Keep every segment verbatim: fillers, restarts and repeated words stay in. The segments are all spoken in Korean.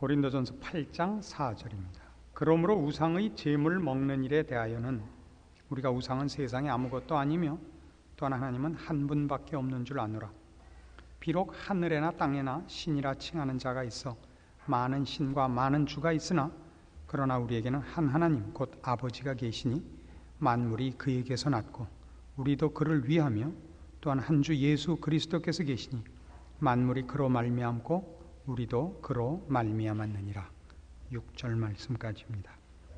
고린도전서 팔 장 사 절입니다. 그러므로 우상의 제물 먹는 일에 대하여는 우리가 우상은 세상에 아무것도 아니며 또한 하나님은 한 분밖에 없는 줄 아노라. 비록 하늘에나 땅에나 신이라 칭하는 자가 있어 많은 신과 많은 주가 있으나 그러나 우리에게는 한 하나님 곧 아버지가 계시니 만물이 그에게서 났고 우리도 그를 위하며 또한 한 주 예수 그리스도께서 계시니 만물이 그로 말미암고 우리도 그로 말미암았느니라. 육 절 말씀까지입니다.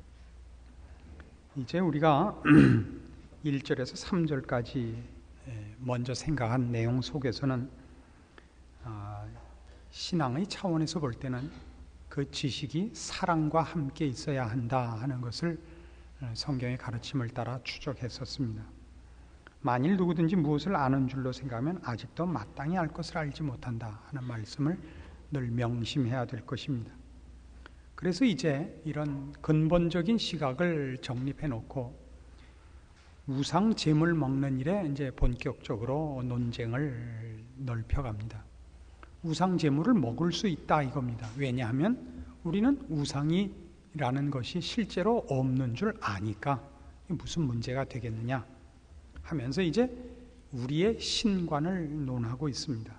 이제 우리가 일 절에서 삼 절까지 먼저 생각한 내용 속에서는 신앙의 차원에서 볼 때는 그 지식이 사랑과 함께 있어야 한다 하는 것을 성경의 가르침을 따라 추적했었습니다. 만일 누구든지 무엇을 아는 줄로 생각하면 아직도 마땅히 알 것을 알지 못한다 하는 말씀을 늘 명심해야 될 것입니다. 그래서 이제 이런 근본적인 시각을 정립해 놓고 우상 제물 먹는 일에 이제 본격적으로 논쟁을 넓혀갑니다. 우상 제물을 먹을 수 있다 이겁니다. 왜냐하면 우리는 우상이라는 것이 실제로 없는 줄 아니까 무슨 문제가 되겠느냐 하면서 이제 우리의 신관을 논하고 있습니다.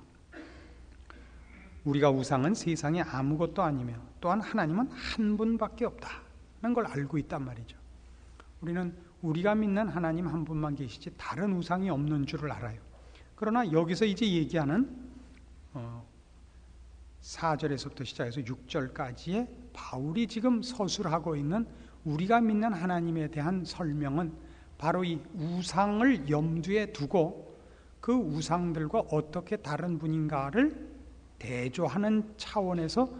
우리가 우상은 세상에 아무것도 아니며 또한 하나님은 한 분밖에 없다는 걸 알고 있단 말이죠. 우리는 우리가 믿는 하나님 한 분만 계시지 다른 우상이 없는 줄을 알아요. 그러나 여기서 이제 얘기하는 어, 사 절에서부터 시작해서 육 절까지의 바울이 지금 서술하고 있는 우리가 믿는 하나님에 대한 설명은 바로 이 우상을 염두에 두고 그 우상들과 어떻게 다른 분인가를 대조하는 차원에서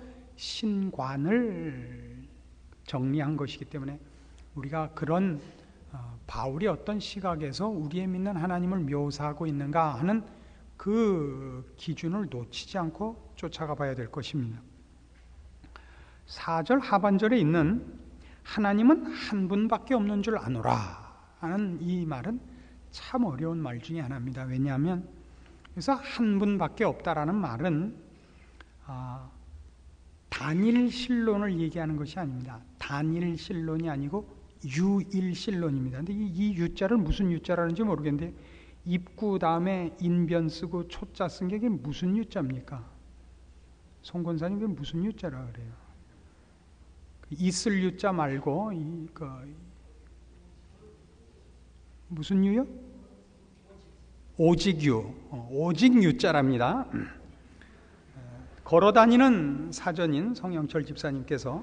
신관을 정리한 것이기 때문에 우리가 그런 바울이 어떤 시각에서 우리의 믿는 하나님을 묘사하고 있는가 하는 그 기준을 놓치지 않고 쫓아가 봐야 될 것입니다. 사 절 하반절에 있는 하나님은 한 분밖에 없는 줄 아노라 하는 이 말은 참 어려운 말 중에 하나입니다. 왜냐하면 그래서 한 분밖에 없다라는 말은 아, 단일신론을 얘기하는 것이 아닙니다. 단일신론이 아니고 유일신론입니다. 근데 이, 이 유자를 무슨 유자라는지 모르겠는데 입구 다음에 인변 쓰고 초자 쓴 게 이게 무슨 유자입니까? 송 권사님 그게 무슨 유자라 그래요? 있을 유자 말고 이, 그, 무슨 유요? 오직 유, 어, 오직 유자랍니다. 걸어다니는 사전인 성영철 집사님께서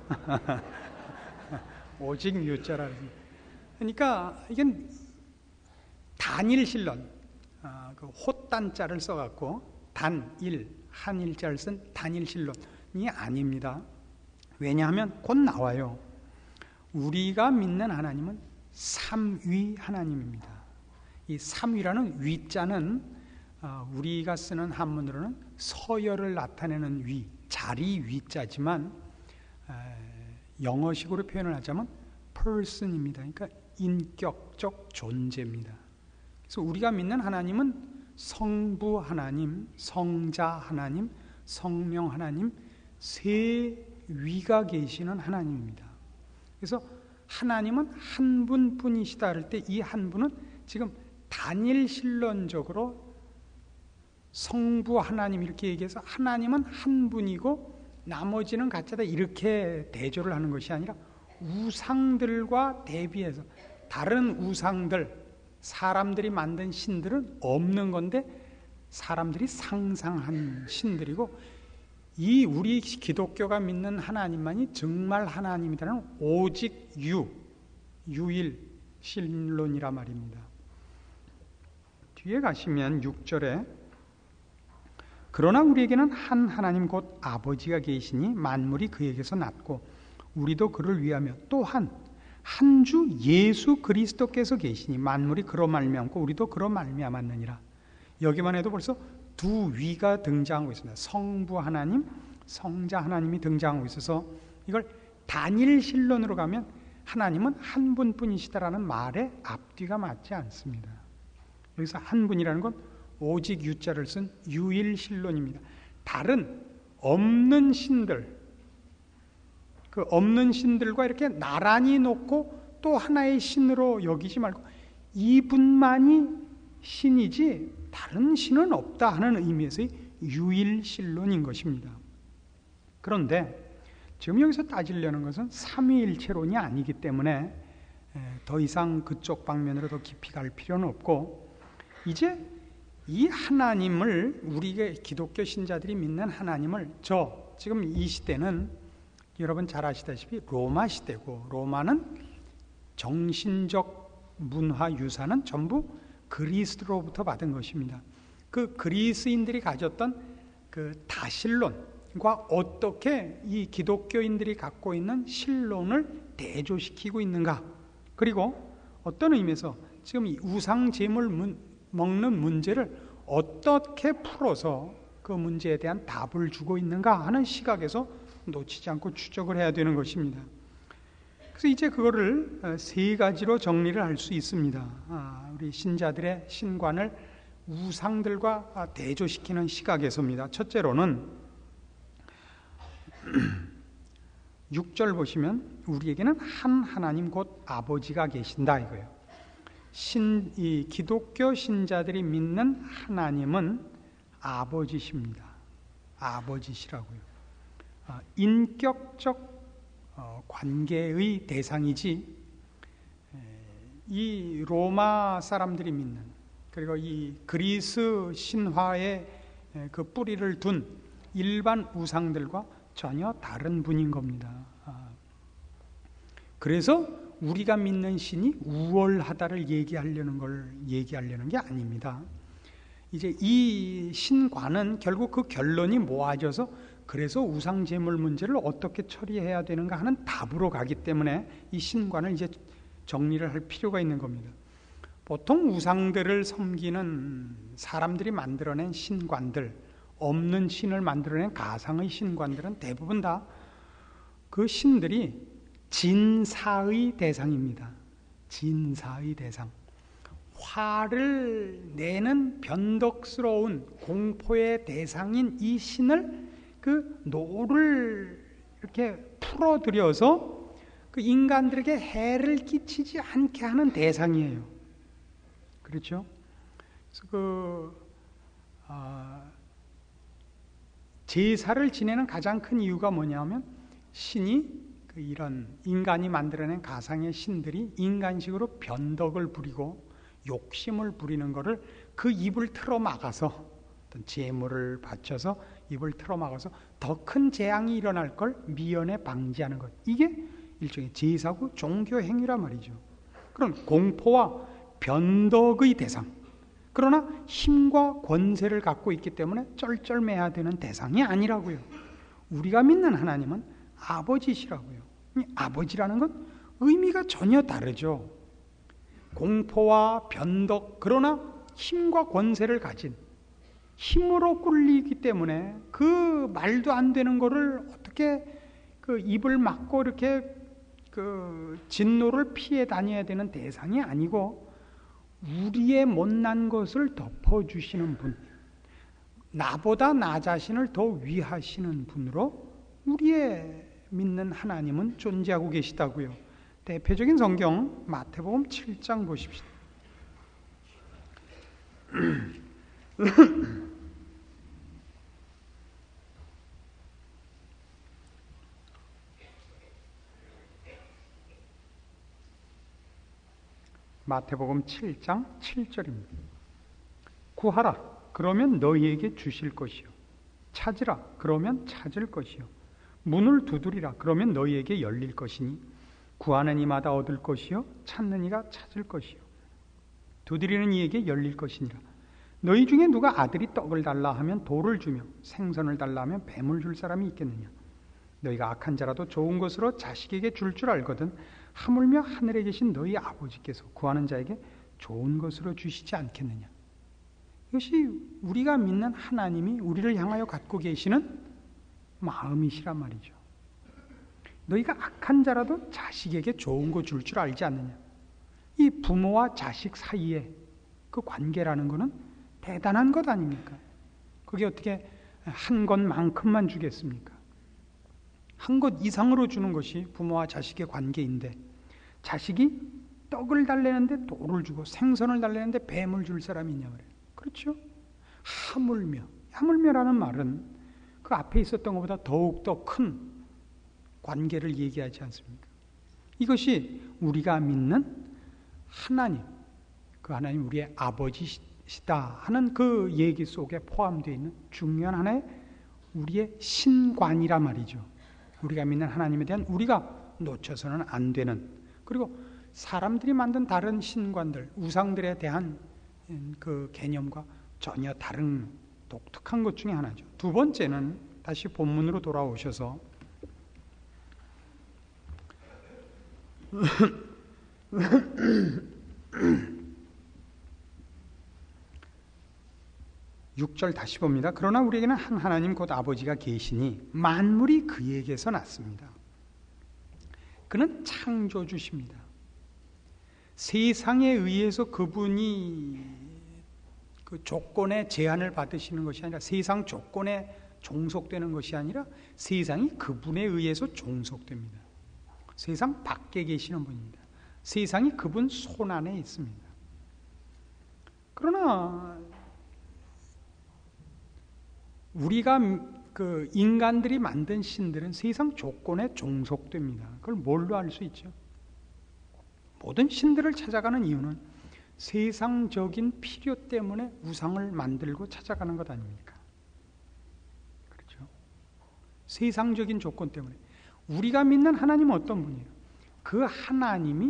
오직 유자라 그러니까 이건 단일신론, 아, 그 헛단자를 써갖고 단일, 한일자를 쓴 단일신론이 아닙니다. 왜냐하면 곧 나와요. 우리가 믿는 하나님은 삼위 하나님입니다. 이 삼위라는 위자는 우리가 쓰는 한문으로는 서열을 나타내는 위, 자리 위자지만 영어식으로 표현을 하자면 person입니다. 그러니까 인격적 존재입니다. 그래서 우리가 믿는 하나님은 성부 하나님, 성자 하나님, 성령 하나님 세 위가 계시는 하나님입니다. 그래서 하나님은 한 분뿐이시다 할 때 이 한 분은 지금 단일신론적으로 성부 하나님 이렇게 얘기해서 하나님은 한 분이고 나머지는 가짜다 이렇게 대조를 하는 것이 아니라 우상들과 대비해서 다른 우상들, 사람들이 만든 신들은 없는 건데 사람들이 상상한 신들이고 이 우리 기독교가 믿는 하나님만이 정말 하나님이라는 오직 유, 유일 신론이라 말입니다. 뒤에 가시면 육 절에 그러나 우리에게는 한 하나님 곧 아버지가 계시니 만물이 그에게서 났고 우리도 그를 위하며 또한 한 주 예수 그리스도께서 계시니 만물이 그로 말미암고 우리도 그로 말미암았느니라. 여기만 해도 벌써 두 위가 등장하고 있습니다. 성부 하나님, 성자 하나님이 등장하고 있어서 이걸 단일신론으로 가면 하나님은 한 분뿐이시다라는 말에 앞뒤가 맞지 않습니다. 여기서 한 분이라는 건 오직 유자를 쓴 유일신론입니다. 다른 없는 신들, 그 없는 신들과 이렇게 나란히 놓고 또 하나의 신으로 여기지 말고 이분만이 신이지 다른 신은 없다 하는 의미에서의 유일신론인 것입니다. 그런데 지금 여기서 따지려는 것은 삼위일체론이 아니기 때문에 더 이상 그쪽 방면으로 더 깊이 갈 필요는 없고, 이제 이 하나님을, 우리가 기독교 신자들이 믿는 하나님을, 저 지금 이 시대는 여러분 잘 아시다시피 로마 시대고, 로마는 정신적 문화 유산은 전부 그리스로부터 받은 것입니다. 그 그리스인들이 가졌던 그 다신론과 어떻게 이 기독교인들이 갖고 있는 신론을 대조시키고 있는가, 그리고 어떤 의미에서 지금 이 우상 제물 문, 먹는 문제를 어떻게 풀어서 그 문제에 대한 답을 주고 있는가 하는 시각에서 놓치지 않고 추적을 해야 되는 것입니다. 그래서 이제 그거를 세 가지로 정리를 할 수 있습니다. 우리 신자들의 신관을 우상들과 대조시키는 시각에서입니다. 첫째로는 육 절 보시면 우리에게는 한 하나님 곧 아버지가 계신다 이거예요. 신, 이 기독교 신자들이 믿는 하나님은 아버지십니다. 아버지시라고요. 인격적 관계의 대상이지, 이 로마 사람들이 믿는, 그리고 이 그리스 신화의 그 뿌리를 둔 일반 우상들과 전혀 다른 분인 겁니다. 그래서 우리가 믿는 신이 우월하다를 얘기하려는 걸 얘기하려는 게 아닙니다. 이제 이 신관은 결국 그 결론이 모아져서 그래서 우상 제물 문제를 어떻게 처리해야 되는가 하는 답으로 가기 때문에 이 신관을 이제 정리를 할 필요가 있는 겁니다. 보통 우상들을 섬기는 사람들이 만들어낸 신관들, 없는 신을 만들어낸 가상의 신관들은 대부분 다 그 신들이 진사의 대상입니다. 진사의 대상. 화를 내는 변덕스러운 공포의 대상인 이 신을 그 노를 이렇게 풀어들여서 그 인간들에게 해를 끼치지 않게 하는 대상이에요. 그렇죠? 그래서 그 어, 제사를 지내는 가장 큰 이유가 뭐냐면 신이 그 이런 인간이 만들어낸 가상의 신들이 인간식으로 변덕을 부리고 욕심을 부리는 것을 그 입을 틀어 막아서 어떤 제물을 바쳐서 입을 틀어 막아서 더 큰 재앙이 일어날 걸 미연에 방지하는 것. 이게 일종의 제사고 종교 행위란 말이죠. 그런 공포와 변덕의 대상. 그러나 힘과 권세를 갖고 있기 때문에 쩔쩔매야 되는 대상이 아니라고요. 우리가 믿는 하나님은 아버지시라고요. 이 아버지라는 건 의미가 전혀 다르죠. 공포와 변덕, 그러나 힘과 권세를 가진, 힘으로 꿀리기 때문에 그 말도 안 되는 거를 어떻게 그 입을 막고 이렇게 그 진노를 피해 다녀야 되는 대상이 아니고 우리의 못난 것을 덮어주시는 분, 나보다 나 자신을 더 위하시는 분으로 우리의 믿는 하나님은 존재하고 계시다고요. 대표적인 성경 마태복음 칠 장 보십시오. 마태복음 칠 장 칠 절입니다. 구하라, 그러면 너희에게 주실 것이요. 찾으라, 그러면 찾을 것이요. 문을 두드리라, 그러면 너희에게 열릴 것이니 구하는 이마다 얻을 것이요 찾는 이가 찾을 것이요 두드리는 이에게 열릴 것이니라. 너희 중에 누가 아들이 떡을 달라 하면 돌을 주며 생선을 달라 하면 뱀을 줄 사람이 있겠느냐. 너희가 악한 자라도 좋은 것으로 자식에게 줄 줄 알거든 하물며 하늘에 계신 너희 아버지께서 구하는 자에게 좋은 것으로 주시지 않겠느냐. 이것이 우리가 믿는 하나님이 우리를 향하여 갖고 계시는 마음이시란 말이죠. 너희가 악한 자라도 자식에게 좋은 거 줄 줄 알지 않느냐. 이 부모와 자식 사이에 그 관계라는 것은 대단한 것 아닙니까? 그게 어떻게 한 것만큼만 주겠습니까? 한 것 이상으로 주는 것이 부모와 자식의 관계인데, 자식이 떡을 달래는데 돌을 주고 생선을 달래는데 뱀을 줄 사람이 있냐 말이에요. 그렇죠? 하물며, 하물며라는 말은 그 앞에 있었던 것보다 더욱더 큰 관계를 얘기하지 않습니까? 이것이 우리가 믿는 하나님, 그 하나님 우리의 아버지시다 하는 그 얘기 속에 포함되어 있는 중요한 하나의 우리의 신관이란 말이죠. 우리가 믿는 하나님에 대한 우리가 놓쳐서는 안 되는, 그리고 사람들이 만든 다른 신관들, 우상들에 대한 그 개념과 전혀 다른 독특한 것 중에 하나죠. 두 번째는 다시 본문으로 돌아오셔서 육 절 다시 봅니다. 그러나 우리에게는 한 하나님 곧 아버지가 계시니 만물이 그에게서 났습니다. 그는 창조주십니다. 세상에 의해서 그분이 그 조건의 제한을 받으시는 것이 아니라, 세상 조건에 종속되는 것이 아니라 세상이 그분에 의해서 종속됩니다. 세상 밖에 계시는 분입니다. 세상이 그분 손 안에 있습니다. 그러나 우리가 그 인간들이 만든 신들은 세상 조건에 종속됩니다. 그걸 뭘로 알 수 있죠? 모든 신들을 찾아가는 이유는 세상적인 필요 때문에 우상을 만들고 찾아가는 것 아닙니까? 그렇죠? 세상적인 조건 때문에. 우리가 믿는 하나님은 어떤 분이에요? 그 하나님이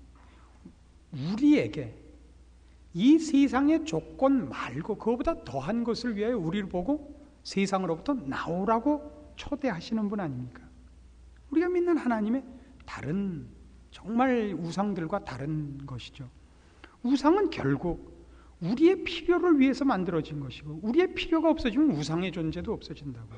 우리에게 이 세상의 조건 말고 그거보다 더한 것을 위하여 우리를 보고 세상으로부터 나오라고 초대하시는 분 아닙니까? 우리가 믿는 하나님의 다른, 정말 우상들과 다른 것이죠. 우상은 결국 우리의 필요를 위해서 만들어진 것이고, 우리의 필요가 없어지면 우상의 존재도 없어진다고요.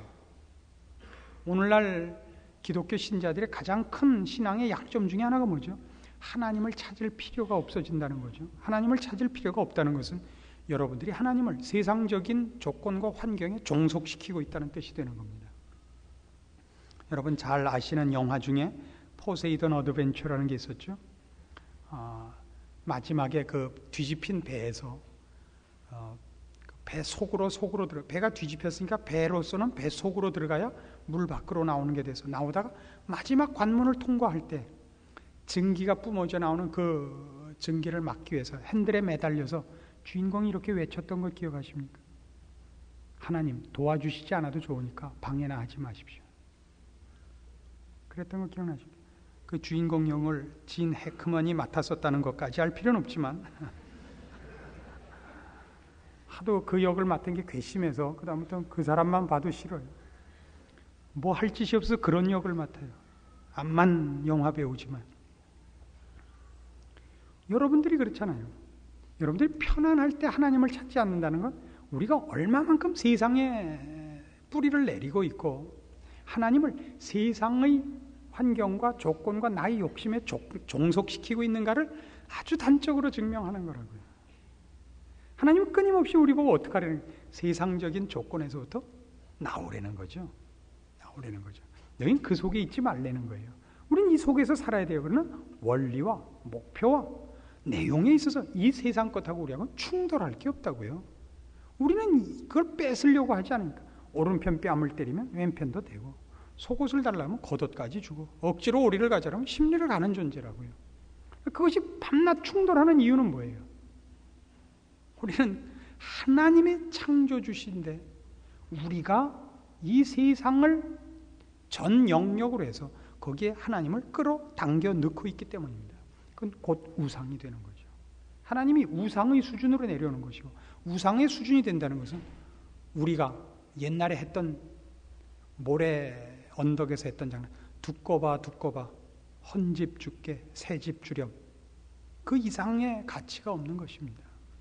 오늘날 기독교 신자들의 가장 큰 신앙의 약점 중에 하나가 뭐죠? 하나님을 찾을 필요가 없어진다는 거죠. 하나님을 찾을 필요가 없다는 것은 여러분들이 하나님을 세상적인 조건과 환경에 종속시키고 있다는 뜻이 되는 겁니다. 여러분 잘 아시는 영화 중에 포세이돈 어드벤처라는 게 있었죠. 어, 마지막에 그 뒤집힌 배에서 어, 배 속으로 속으로 들어, 배가 뒤집혔으니까 배로서는 배 속으로 들어가야 물 밖으로 나오는 게 돼서 나오다가 마지막 관문을 통과할 때 증기가 뿜어져 나오는 그 증기를 막기 위해서 핸들에 매달려서 주인공이 이렇게 외쳤던 걸 기억하십니까? 하나님 도와주시지 않아도 좋으니까 방해나 하지 마십시오. 그랬던 거 기억나십니까? 그 주인공 역을 진 해크먼이 맡았었다는 것까지 알 필요는 없지만 하도 그 역을 맡은 게 괘씸해서 그 다음부터는 그 사람만 봐도 싫어요. 뭐 할 짓이 없어 그런 역을 맡아요. 암만 영화 배우지만. 여러분들이 그렇잖아요. 여러분들이 편안할 때 하나님을 찾지 않는다는 건 우리가 얼마만큼 세상에 뿌리를 내리고 있고 하나님을 세상의 환경과 조건과 나의 욕심에 종속시키고 있는가를 아주 단적으로 증명하는 거라고요. 하나님은 끊임없이 우리 보고 어떻게 하려는 거예요? 세상적인 조건에서부터 나오려는 거죠. 나오려는 거죠. 너희는 그 속에 있지 말라는 거예요. 우리는 이 속에서 살아야 돼요. 그러나 원리와 목표와 내용에 있어서 이 세상 것하고 우리하고는 충돌할 게 없다고요. 우리는 그걸 뺏으려고 하지 않으니까. 오른편 뺨을 때리면 왼편도 되고, 속옷을 달라면 겉옷까지 주고, 억지로 오리를 가자면 심리를 가는 존재라고요. 그것이 밤낮 충돌하는 이유는 뭐예요? 우리는 하나님의 창조주신데 우리가 이 세상을 전 영역으로 해서 거기에 하나님을 끌어당겨 넣고 있기 때문입니다. 그건 곧 우상이 되는 거죠. 하나님이 우상의 수준으로 내려오는 것이고, 우상의 수준이 된다는 것은 우리가 옛날에 했던 모래 언덕에서 했던 장난, 두꺼봐 두꺼봐 헌집 줄게 새집 주렴, 그 이상의 가치가 없는 것입니다.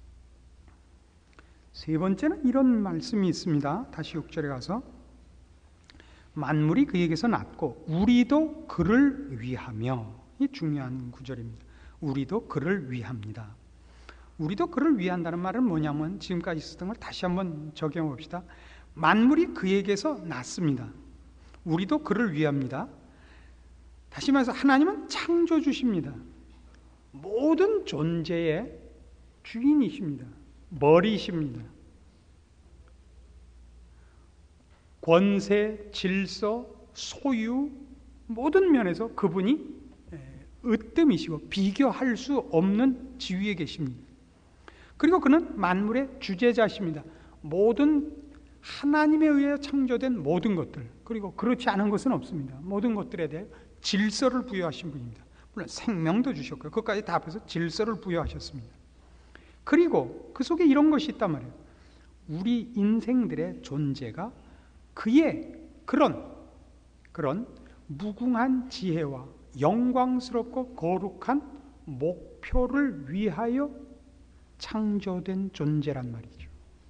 세 번째는 이런 말씀이 있습니다. 다시 육 절에 가서 만물이 그에게서 났고 우리도 그를 위하며, 이 중요한 구절입니다. 우리도 그를 위합니다. 우리도 그를 위한다는 말은 뭐냐면 지금까지 있었던 걸 다시 한번 적용해 봅시다. 만물이 그에게서 났습니다. 우리도 그를 위합니다. 다시 말해서 하나님은 창조주십니다. 모든 존재의 주인이십니다. 머리이십니다. 권세, 질서, 소유 모든 면에서 그분이 으뜸이시고 비교할 수 없는 지위에 계십니다. 그리고 그는 만물의 주재자십니다. 모든 하나님에 의해 창조된 모든 것들, 그리고 그렇지 않은 것은 없습니다. 모든 것들에 대해 질서를 부여하신 분입니다. 물론 생명도 주셨고요. 그것까지 다 합해서 질서를 부여하셨습니다. 그리고 그 속에 이런 것이 있단 말이에요. 우리 인생들의 존재가 그의 그런 그런 무궁한 지혜와 영광스럽고 거룩한 목표를 위하여 창조된 존재란 말이죠.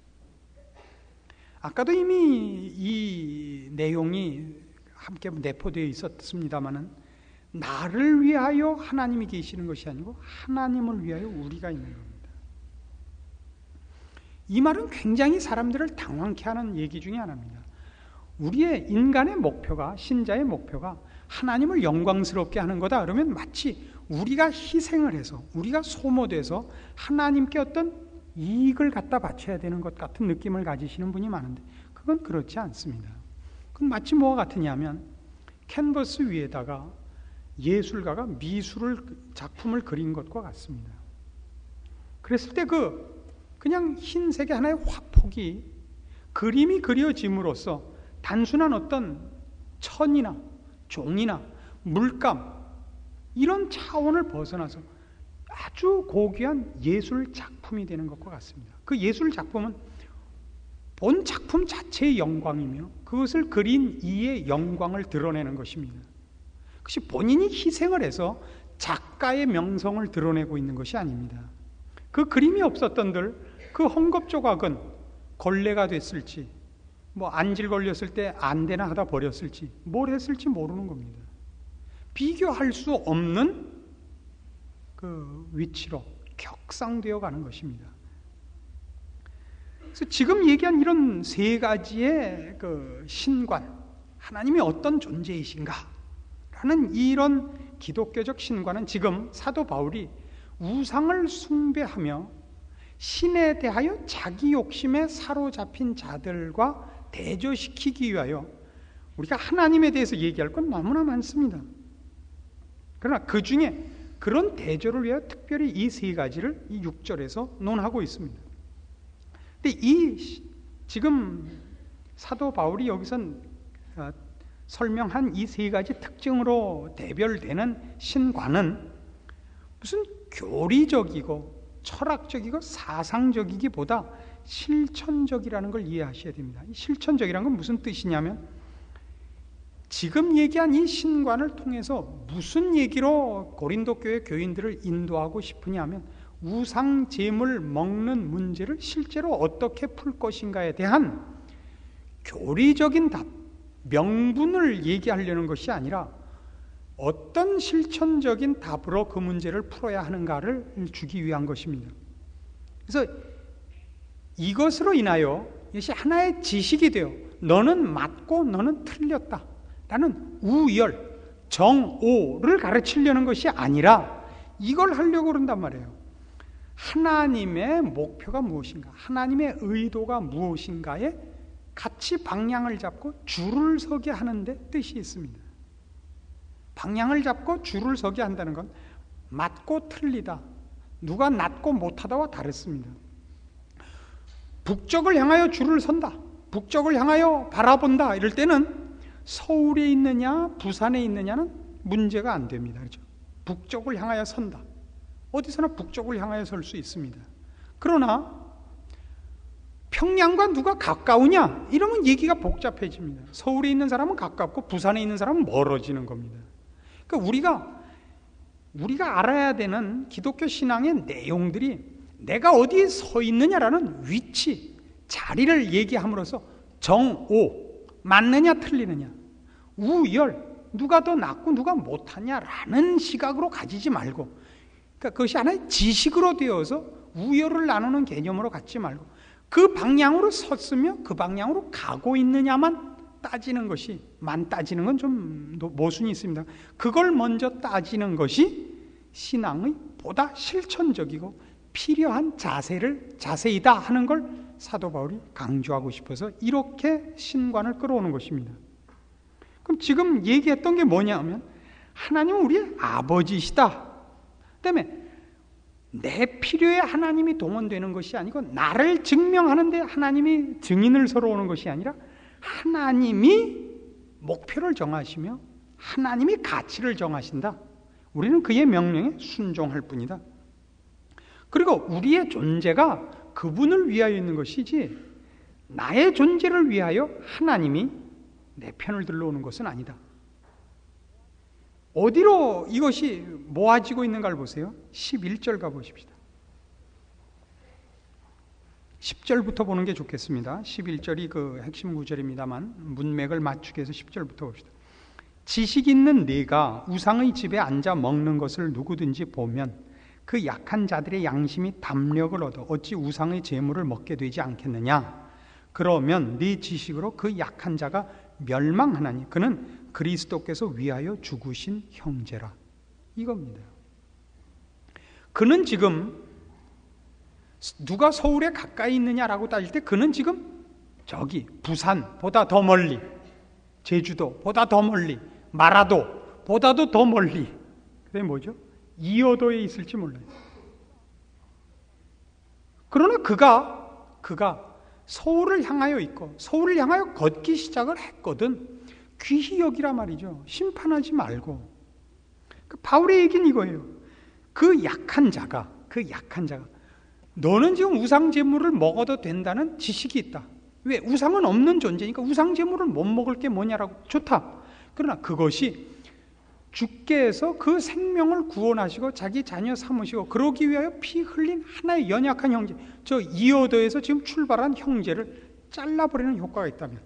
아까도 이미 이 내용이 함께 내포되어 있었습니다마는 나를 위하여 하나님이 계시는 것이 아니고 하나님을 위하여 우리가 있는 겁니다. 이 말은 굉장히 사람들을 당황케 하는 얘기 중에 하나입니다. 우리의 인간의 목표가, 신자의 목표가 하나님을 영광스럽게 하는 거다 그러면 마치 우리가 희생을 해서, 우리가 소모돼서 하나님께 어떤 이익을 갖다 바쳐야 되는 것 같은 느낌을 가지시는 분이 많은데 그건 그렇지 않습니다. 그건 마치 뭐와 같으냐면 캔버스 위에다가 예술가가 미술을, 작품을 그린 것과 같습니다. 그랬을 때 그 그냥 흰색의 하나의 화폭이 그림이 그려짐으로써 단순한 어떤 천이나 종이나 물감 이런 차원을 벗어나서 아주 고귀한 예술 작품이 되는 것과 같습니다. 그 예술 작품은 본 작품 자체의 영광이며 그것을 그린 이의 영광을 드러내는 것입니다. 그것이 본인이 희생을 해서 작가의 명성을 드러내고 있는 것이 아닙니다. 그 그림이 없었던들 그 헝겊 조각은 걸레가 됐을지 뭐 안질 걸렸을 때 안 되나 하다 버렸을지 뭘 했을지 모르는 겁니다. 비교할 수 없는 그 위치로 격상되어 가는 것입니다. 그래서 지금 얘기한 이런 세 가지의 그 신관, 하나님이 어떤 존재이신가 라는 이런 기독교적 신관은 지금 사도 바울이 우상을 숭배하며 신에 대하여 자기 욕심에 사로잡힌 자들과 대조시키기 위하여 우리가 하나님에 대해서 얘기할 건 너무나 많습니다. 그러나 그 중에 그런 대조를 위하여 특별히 이 세 가지를 이 육 절에서 논하고 있습니다. 근데 이 지금 사도 바울이 여기서 설명한 이 세 가지 특징으로 대별되는 신관은 무슨 교리적이고 철학적이고 사상적이기보다 실천적이라는 걸 이해하셔야 됩니다. 이 실천적이라는 건 무슨 뜻이냐면 지금 얘기한 이 신관을 통해서 무슨 얘기로 고린도 교회 교인들을 인도하고 싶으냐면 우상 제물 먹는 문제를 실제로 어떻게 풀 것인가에 대한 교리적인 답, 명분을 얘기하려는 것이 아니라 어떤 실천적인 답으로 그 문제를 풀어야 하는가를 주기 위한 것입니다. 그래서 이것으로 인하여 이것이 하나의 지식이 되어 너는 맞고 너는 틀렸다 라는 우열, 정오를 가르치려는 것이 아니라 이걸 하려고 그런단 말이에요. 하나님의 목표가 무엇인가, 하나님의 의도가 무엇인가에 같이 방향을 잡고 줄을 서게 하는 데 뜻이 있습니다. 방향을 잡고 줄을 서게 한다는 건 맞고 틀리다, 누가 낫고 못하다와 다릅니다. 북쪽을 향하여 줄을 선다, 북쪽을 향하여 바라본다 이럴 때는 서울에 있느냐 부산에 있느냐는 문제가 안 됩니다. 그렇죠? 북쪽을 향하여 선다, 어디서나 북쪽을 향하여 설 수 있습니다. 그러나 평양과 누가 가까우냐 이러면 얘기가 복잡해집니다. 서울에 있는 사람은 가깝고 부산에 있는 사람은 멀어지는 겁니다. 그러니까 우리가 우리가 알아야 되는 기독교 신앙의 내용들이 내가 어디에 서 있느냐라는 위치, 자리를 얘기함으로써 정오, 맞느냐 틀리느냐, 우열, 누가 더 낫고 누가 못하냐라는 시각으로 가지지 말고, 그러니까 그것이 하나의 지식으로 되어서 우열을 나누는 개념으로 갖지 말고 그 방향으로 섰으며 그 방향으로 가고 있느냐만 따지는 것이, 만 따지는 건 좀 모순이 있습니다. 그걸 먼저 따지는 것이 신앙의 보다 실천적이고 필요한 자세를 자세이다 하는 걸 사도 바울이 강조하고 싶어서 이렇게 신관을 끌어오는 것입니다. 그럼 지금 얘기했던 게 뭐냐 하면 하나님은 우리의 아버지시다. 그다음에 내 필요에 하나님이 동원되는 것이 아니고 나를 증명하는데 하나님이 증인을 서러 오는 것이 아니라 하나님이 목표를 정하시며 하나님이 가치를 정하신다. 우리는 그의 명령에 순종할 뿐이다. 그리고 우리의 존재가 그분을 위하여 있는 것이지 나의 존재를 위하여 하나님이 내 편을 들러오는 것은 아니다. 어디로 이것이 모아지고 있는가를 보세요. 십일 절 가보십시다. 십 절부터 보는 게 좋겠습니다. 십일 절이 그 핵심 구절입니다만 문맥을 맞추기 위해서 십 절부터 봅시다. 지식 있는 네가 우상의 집에 앉아 먹는 것을 누구든지 보면 그 약한 자들의 양심이 담력을 얻어 어찌 우상의 재물을 먹게 되지 않겠느냐. 그러면 네 지식으로 그 약한 자가 멸망하나니 그는 그리스도께서 위하여 죽으신 형제라. 이겁니다. 그는 지금 누가 서울에 가까이 있느냐라고 따질 때 그는 지금 저기 부산보다 더 멀리, 제주도보다 더 멀리, 마라도보다도 더 멀리, 그게 뭐죠? 이어도에 있을지 몰라요. 그러나 그가 그가 서울을 향하여 있고 서울을 향하여 걷기 시작을 했거든. 귀히 여기라 말이죠. 심판하지 말고. 그 바울의 얘기는 이거예요. 그 약한 자가 그 약한 자가 너는 지금 우상 제물을 먹어도 된다는 지식이 있다. 왜? 우상은 없는 존재니까 우상 제물을 못 먹을 게 뭐냐라고. 좋다. 그러나 그것이 주께서 그 생명을 구원하시고 자기 자녀 삼으시고 그러기 위하여 피 흘린 하나의 연약한 형제, 저 이어도에서 지금 출발한 형제를 잘라버리는 효과가 있다면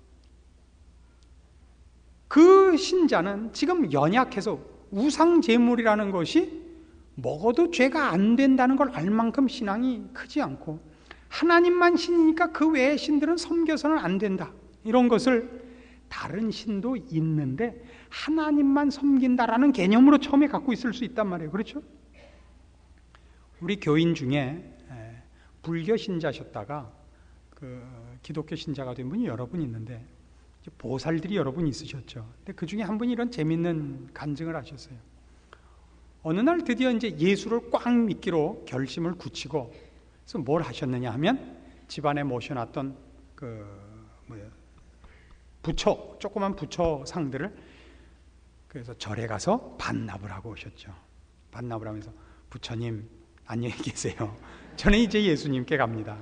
그 신자는 지금 연약해서 우상 제물이라는 것이 먹어도 죄가 안 된다는 걸 알 만큼 신앙이 크지 않고 하나님만 신이니까 그 외의 신들은 섬겨서는 안 된다. 이런 것을 다른 신도 있는데 하나님만 섬긴다라는 개념으로 처음에 갖고 있을 수 있단 말이에요. 그렇죠? 우리 교인 중에 불교 신자셨다가 그 기독교 신자가 된 분이 여러 분 있는데 보살들이 여러 분 있으셨죠. 근데 그 중에 한 분이 이런 재밌는 간증을 하셨어요. 어느 날 드디어 이제 예수를 꽉 믿기로 결심을 굳히고 그래서 뭘 하셨느냐 하면 집안에 모셔놨던 그 뭐야 부처 조그만 부처 상들을 그래서 절에 가서 반납을 하고 오셨죠. 반납을 하면서 부처님 안녕히 계세요. 저는 이제 예수님께 갑니다.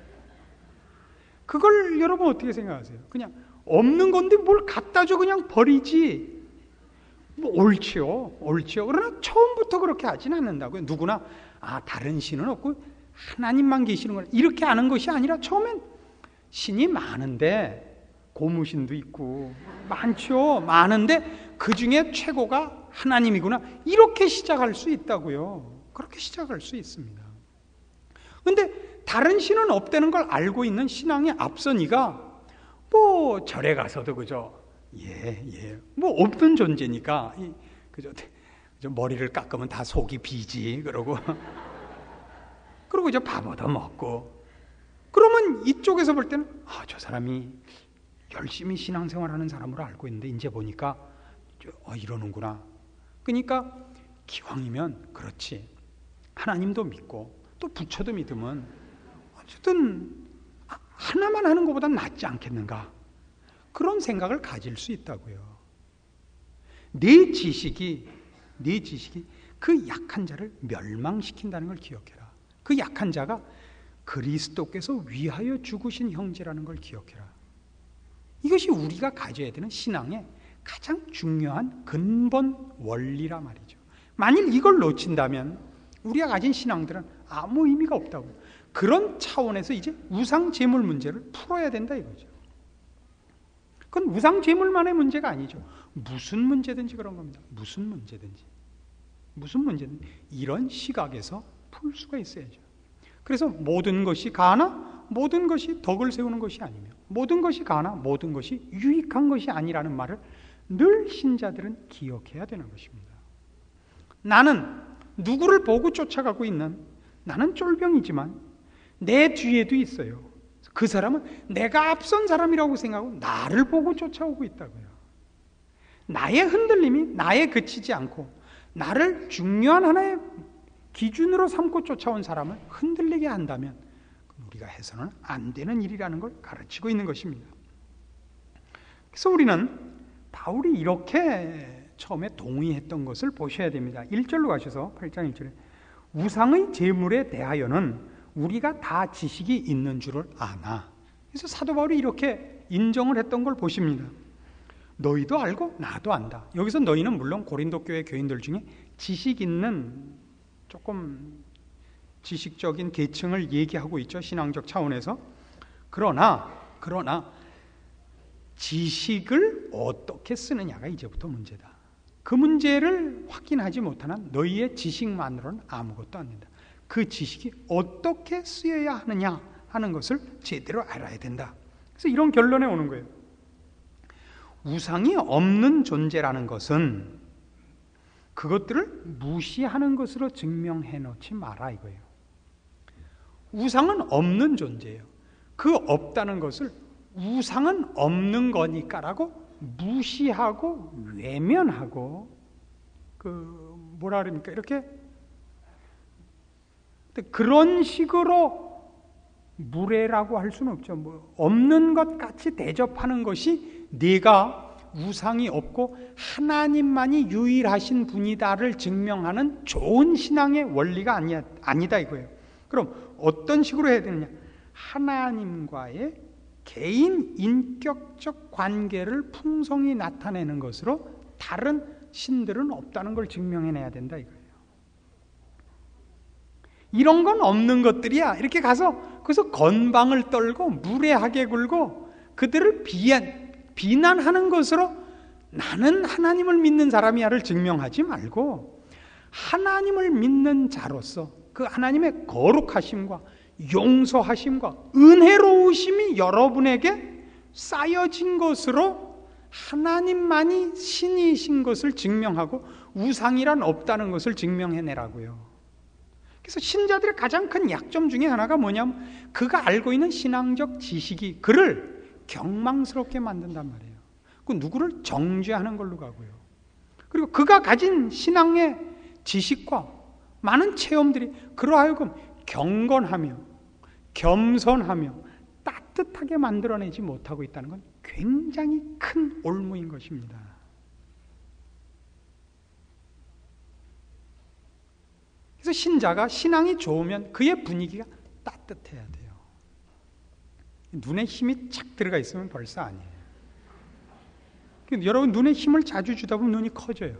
그걸 여러분 어떻게 생각하세요? 그냥 없는 건데 뭘 갖다 줘 그냥 버리지. 뭐 옳지요, 옳지요. 그러나 처음부터 그렇게 하진 않는다고요. 누구나 아 다른 신은 없고 하나님만 계시는 거라 이렇게 아는 것이 아니라 처음엔 신이 많은데 고무신도 있고 많죠. 많은데 그 중에 최고가 하나님이구나. 이렇게 시작할 수 있다고요. 그렇게 시작할 수 있습니다. 그런데 다른 신은 없다는 걸 알고 있는 신앙의 앞선이가 뭐 절에 가서도 그죠. 예, 예. 뭐 없는 존재니까 그죠. 그죠? 머리를 깎으면 다 속이 비지. 그러고 그리고 이제 밥 얻어 먹고 그러면 이쪽에서 볼 때는 아, 저 사람이 열심히 신앙생활하는 사람으로 알고 있는데 이제 보니까 어, 이러는구나. 그러니까 기왕이면 그렇지. 하나님도 믿고 또 부처도 믿으면 어쨌든 하나만 하는 것보다 낫지 않겠는가. 그런 생각을 가질 수 있다고요. 내 지식이 내 지식이 그 약한 자를 멸망시킨다는 걸 기억해라. 그 약한 자가 그리스도께서 위하여 죽으신 형제라는 걸 기억해라. 이것이 우리가 가져야 되는 신앙의 가장 중요한 근본 원리라 말이죠. 만일 이걸 놓친다면 우리가 가진 신앙들은 아무 의미가 없다고. 그런 차원에서 이제 우상 제물 문제를 풀어야 된다 이거죠. 그건 우상 제물만의 문제가 아니죠. 무슨 문제든지 그런 겁니다. 무슨 문제든지. 무슨 문제든지 이런 시각에서 풀 수가 있어야죠. 그래서 모든 것이 가나 모든 것이 덕을 세우는 것이 아니며 모든 것이 가나 모든 것이 유익한 것이 아니라는 말을 늘 신자들은 기억해야 되는 것입니다. 나는 누구를 보고 쫓아가고 있는, 나는 쫄병이지만 내 뒤에도 있어요. 그 사람은 내가 앞선 사람이라고 생각하고 나를 보고 쫓아오고 있다고요. 나의 흔들림이 나에 그치지 않고 나를 중요한 하나의 기준으로 삼고 쫓아온 사람을 흔들리게 한다면 우리가 해서는 안 되는 일이라는 걸 가르치고 있는 것입니다. 그래서 우리는 바울이 이렇게 처음에 동의했던 것을 보셔야 됩니다. 일 절로 가셔서 팔 장 일 절에 우상의 제물에 대하여는 우리가 다 지식이 있는 줄을 아나. 그래서 사도 바울이 이렇게 인정을 했던 걸 보십니다. 너희도 알고 나도 안다. 여기서 너희는 물론 고린도 교회 교인들 중에 지식 있는 조금 지식적인 계층을 얘기하고 있죠. 신앙적 차원에서. 그러나 그러나 지식을 어떻게 쓰느냐가 이제부터 문제다. 그 문제를 확인하지 못한 한 너희의 지식만으로는 아무것도 안 된다. 그 지식이 어떻게 쓰여야 하느냐 하는 것을 제대로 알아야 된다. 그래서 이런 결론에 오는 거예요. 우상이 없는 존재라는 것은 그것들을 무시하는 것으로 증명해 놓지 마라 이거예요. 우상은 없는 존재예요. 그 없다는 것을 우상은 없는 거니까라고 무시하고 외면하고 그 뭐라 그럽니까? 이렇게 그런 식으로 무례라고 할 수는 없죠. 뭐 없는 것 같이 대접하는 것이 네가 우상이 없고 하나님만이 유일하신 분이다를 증명하는 좋은 신앙의 원리가 아니야, 아니다 이거예요. 그럼 어떤 식으로 해야 되느냐? 하나님과의 개인 인격적 관계를 풍성히 나타내는 것으로 다른 신들은 없다는 걸 증명해내야 된다 이거예요. 이런 건 없는 것들이야. 이렇게 가서 그래서 건방을 떨고 무례하게 굴고 그들을 비한, 비난하는 것으로 나는 하나님을 믿는 사람이야를 증명하지 말고 하나님을 믿는 자로서 그 하나님의 거룩하심과 용서하심과 은혜로우심이 여러분에게 쌓여진 것으로 하나님만이 신이신 것을 증명하고 우상이란 없다는 것을 증명해내라고요. 그래서 신자들의 가장 큰 약점 중에 하나가 뭐냐면 그가 알고 있는 신앙적 지식이 그를 경망스럽게 만든단 말이에요. 그 누구를 정죄하는 걸로 가고요. 그리고 그가 가진 신앙의 지식과 많은 체험들이 그러하여금 경건하며 겸손하며 따뜻하게 만들어내지 못하고 있다는 건 굉장히 큰 올무인 것입니다. 그래서 신자가 신앙이 좋으면 그의 분위기가 따뜻해야 돼요. 눈에 힘이 착 들어가 있으면 벌써 아니에요. 여러분 눈에 힘을 자주 주다 보면 눈이 커져요.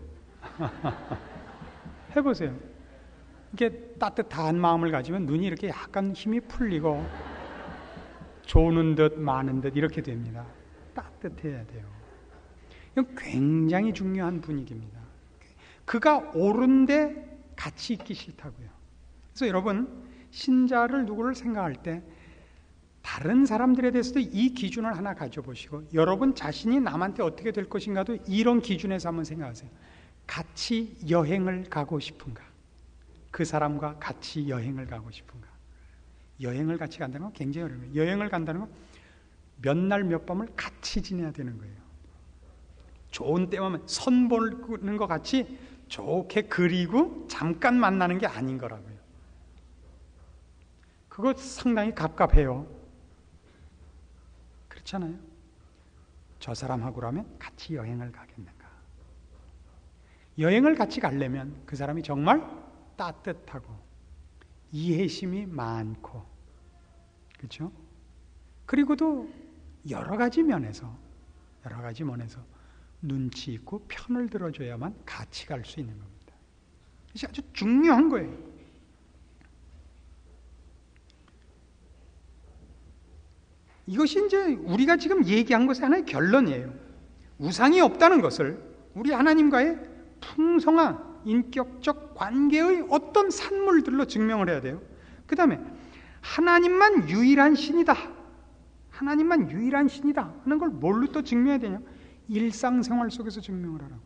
해보세요. 이게 따뜻한 마음을 가지면 눈이 이렇게 약간 힘이 풀리고 좋은 듯 많은 듯 이렇게 됩니다. 따뜻해야 돼요. 이건 굉장히 중요한 분위기입니다. 그가 옳은데 같이 있기 싫다고요. 그래서 여러분 신자를 누구를 생각할 때 다른 사람들에 대해서도 이 기준을 하나 가져보시고 여러분 자신이 남한테 어떻게 될 것인가도 이런 기준에서 한번 생각하세요. 같이 여행을 가고 싶은가? 그 사람과 같이 여행을 가고 싶은가? 여행을 같이 간다는 건 굉장히 어려워요. 여행을 간다는 건 몇 날 몇 밤을 같이 지내야 되는 거예요. 좋은 때만 선 보는 것 같이 좋게 그리고 잠깐 만나는 게 아닌 거라고요. 그거 상당히 갑갑해요. 그렇잖아요. 저 사람하고라면 같이 여행을 가겠는가? 여행을 같이 가려면 그 사람이 정말 따뜻하고 이해심이 많고 그렇죠? 그리고도 여러 가지 면에서 여러 가지 면에서 눈치 있고 편을 들어줘야만 같이 갈 수 있는 겁니다. 이게 아주 중요한 거예요. 이것이 이제 우리가 지금 얘기한 것의 하나의 결론이에요. 우상이 없다는 것을 우리 하나님과의 풍성한 인격적 관계의 어떤 산물들로 증명을 해야 돼요. 그 다음에 하나님만 유일한 신이다 하나님만 유일한 신이다 하는 걸 뭘로 또 증명해야 되냐? 일상생활 속에서 증명을 하라고요.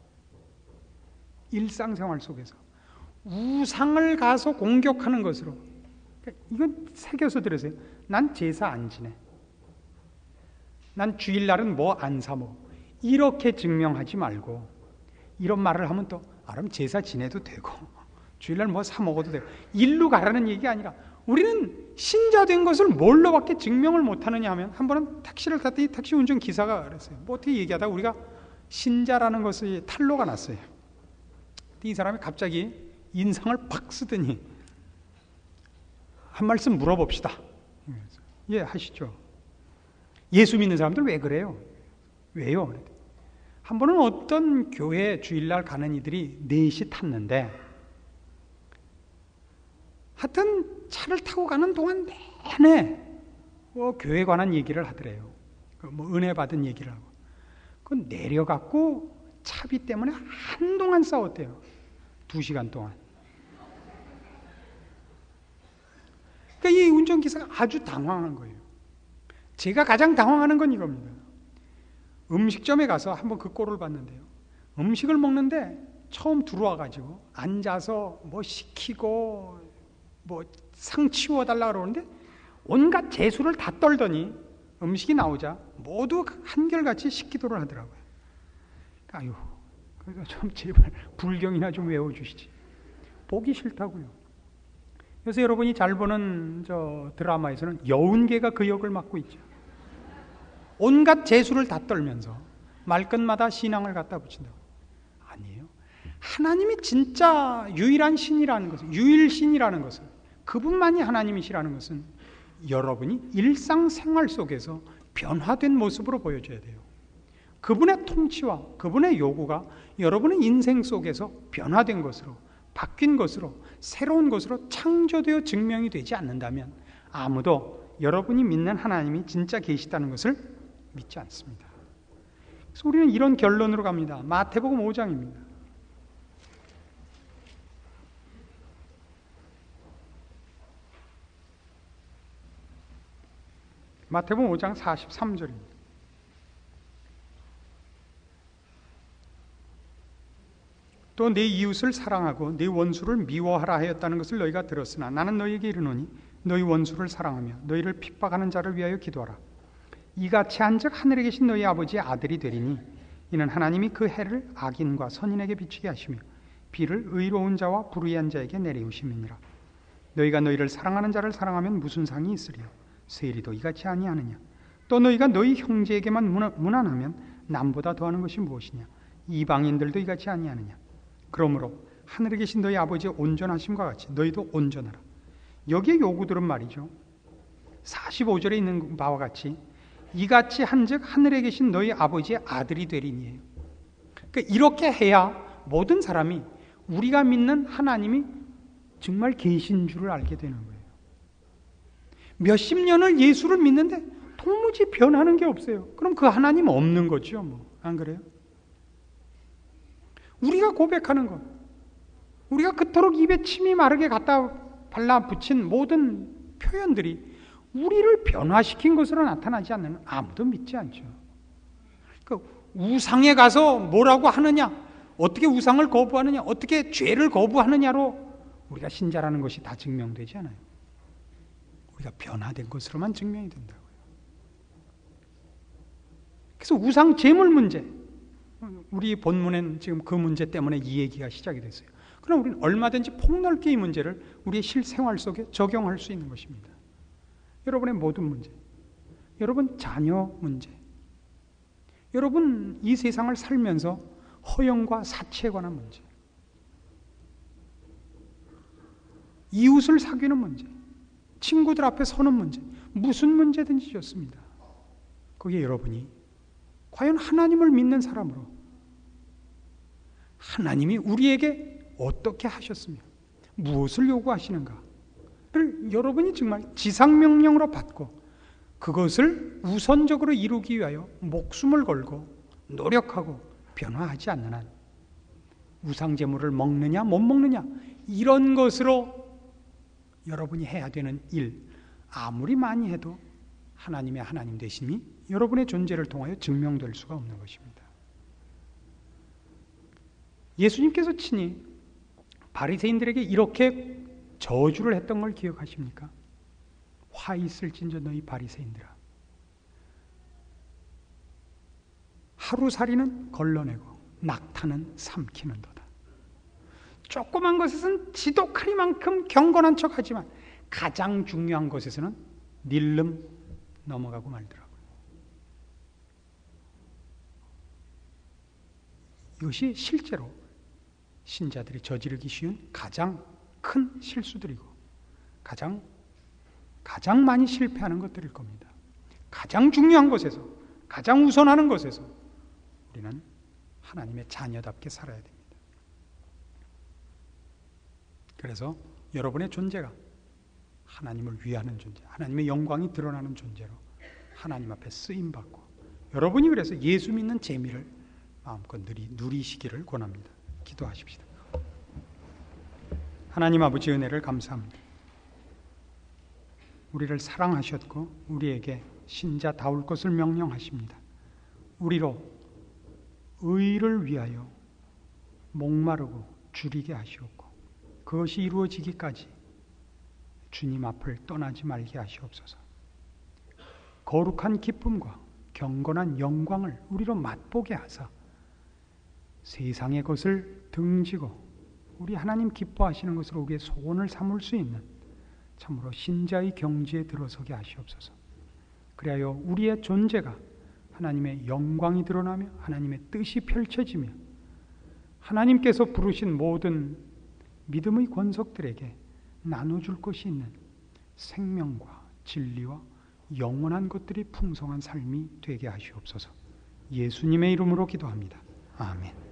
일상생활 속에서 우상을 가서 공격하는 것으로. 그러니까 이건 새겨서 들으세요. 난 제사 안 지내. 난 주일날은 뭐 안 사 먹어. 이렇게 증명하지 말고, 이런 말을 하면 또 아, 그럼 제사 지내도 되고 주일날 뭐 사 먹어도 되고, 일로 가라는 얘기 아니라 우리는 신자 된 것을 뭘로밖에 증명을 못하느냐 하면, 한 번은 택시를 탔더니 택시 운전 기사가 그랬어요. 뭐 어떻게 얘기하다가 우리가 신자라는 것이 탄로가 났어요. 이 사람이 갑자기 인상을 팍 쓰더니 한 말씀 물어봅시다. 예, 하시죠. 예수 믿는 사람들 왜 그래요? 왜요? 한 번은 어떤 교회 주일날 가는 이들이 넷이 탔는데, 하여튼 차를 타고 가는 동안 내내 뭐 교회에 관한 얘기를 하더래요. 뭐 은혜 받은 얘기를 하고. 그 내려갖고 차비 때문에 한동안 싸웠대요. 두 시간 동안. 그러니까 이 운전기사가 아주 당황한 거예요. 제가 가장 당황하는 건 이겁니다. 음식점에 가서 한번 그 꼴을 봤는데요. 음식을 먹는데 처음 들어와가지고 앉아서 뭐 시키고 뭐 상 치워달라 그러는데 온갖 재수를 다 떨더니 음식이 나오자 모두 한결같이 식기도를 하더라고요. 아유, 그래서 좀 제발 불경이나 좀 외워주시지. 보기 싫다고요. 그래서 여러분이 잘 보는 저 드라마에서는 여운계가 그 역을 맡고 있죠. 온갖 재수를 다 떨면서 말끝마다 신앙을 갖다 붙인다고. 아니에요. 하나님이 진짜 유일한 신이라는 것은, 유일신이라는 것은, 그분만이 하나님이시라는 것은 여러분이 일상생활 속에서 변화된 모습으로 보여줘야 돼요. 그분의 통치와 그분의 요구가 여러분의 인생 속에서 변화된 것으로, 바뀐 것으로, 새로운 것으로 창조되어 증명이 되지 않는다면 아무도 여러분이 믿는 하나님이 진짜 계시다는 것을 믿지 않습니다. 그래서 우리는 이런 결론으로 갑니다. 마태복음 오 장입니다. 마태복음 오 장 사십삼 절입니다. 또 내 이웃을 사랑하고 내 원수를 미워하라 하였다는 것을 너희가 들었으나 나는 너희에게 이르노니 너희 원수를 사랑하며 너희를 핍박하는 자를 위하여 기도하라. 이같이 한즉 하늘에 계신 너희 아버지의 아들이 되리니 이는 하나님이 그 해를 악인과 선인에게 비추게 하시며 비를 의로운 자와 불의한 자에게 내리우심이니라. 너희가 너희를 사랑하는 자를 사랑하면 무슨 상이 있으리요? 세리도 이같이 아니하느냐? 또 너희가 너희 형제에게만 무난하면 남보다 더하는 것이 무엇이냐? 이방인들도 이같이 아니하느냐? 그러므로 하늘에 계신 너희 아버지의 온전하심과 같이 너희도 온전하라. 여기에 요구들은 말이죠, 사십오 절에 있는 바와 같이 이같이 한즉 하늘에 계신 너희 아버지의 아들이 되리니에요. 그러니까 이렇게 해야 모든 사람이 우리가 믿는 하나님이 정말 계신 줄을 알게 되는 거예요. 몇십 년을 예수를 믿는데 도무지 변하는 게 없어요. 그럼 그 하나님 없는 거죠, 뭐. 안 그래요? 우리가 고백하는 것, 우리가 그토록 입에 침이 마르게 갖다 발라 붙인 모든 표현들이 우리를 변화시킨 것으로 나타나지 않는 아무도 믿지 않죠. 그러니까 우상에 가서 뭐라고 하느냐, 어떻게 우상을 거부하느냐, 어떻게 죄를 거부하느냐로 우리가 신자라는 것이 다 증명되지 않아요. 우리가 변화된 것으로만 증명이 된다고요. 그래서 우상 제물 문제, 우리 본문엔 지금 그 문제 때문에 이 얘기가 시작이 됐어요. 그럼 우리는 얼마든지 폭넓게 이 문제를 우리의 실생활 속에 적용할 수 있는 것입니다. 여러분의 모든 문제, 여러분 자녀 문제, 여러분 이 세상을 살면서 허영과 사치에 관한 문제, 이웃을 사귀는 문제, 친구들 앞에 서는 문제, 무슨 문제든지 좋습니다. 거기에 여러분이 과연 하나님을 믿는 사람으로 하나님이 우리에게 어떻게 하셨으며 무엇을 요구하시는가를 여러분이 정말 지상명령으로 받고 그것을 우선적으로 이루기 위하여 목숨을 걸고 노력하고 변화하지 않는 한 우상제물을 먹느냐 못 먹느냐 이런 것으로 여러분이 해야 되는 일 아무리 많이 해도 하나님의 하나님 되심이 여러분의 존재를 통하여 증명될 수가 없는 것입니다. 예수님께서 친히 바리새인들에게 이렇게 저주를 했던 걸 기억하십니까? 화 있을진저 너희 바리새인들아, 하루살이는 걸러내고 낙타는 삼키는도다. 조그만 것에서는 지독하리만큼 경건한 척하지만 가장 중요한 것에서는 닐름 넘어가고 말더라고요. 이것이 실제로 신자들이 저지르기 쉬운 가장 큰 실수들이고 가장 가장 많이 실패하는 것들일 겁니다. 가장 중요한 것에서, 가장 우선하는 것에서 우리는 하나님의 자녀답게 살아야 됩니다. 그래서 여러분의 존재가 하나님을 위하는 존재, 하나님의 영광이 드러나는 존재로 하나님 앞에 쓰임받고, 여러분이 그래서 예수 믿는 재미를 마음껏 누리, 누리시기를 권합니다. 기도하십시다. 하나님 아버지, 은혜를 감사합니다. 우리를 사랑하셨고 우리에게 신자다울 것을 명령하십니다. 우리로 의를 위하여 목마르고 줄이게 하시옵고 그것이 이루어지기까지 주님 앞을 떠나지 말게 하시옵소서. 거룩한 기쁨과 경건한 영광을 우리로 맛보게 하사 세상의 것을 등지고 우리 하나님 기뻐하시는 것으로 우리의 소원을 삼을 수 있는 참으로 신자의 경지에 들어서게 하시옵소서. 그리하여 우리의 존재가 하나님의 영광이 드러나며 하나님의 뜻이 펼쳐지며 하나님께서 부르신 모든 믿음의 권속들에게 나눠줄 것이 있는 생명과 진리와 영원한 것들이 풍성한 삶이 되게 하시옵소서. 예수님의 이름으로 기도합니다. 아멘.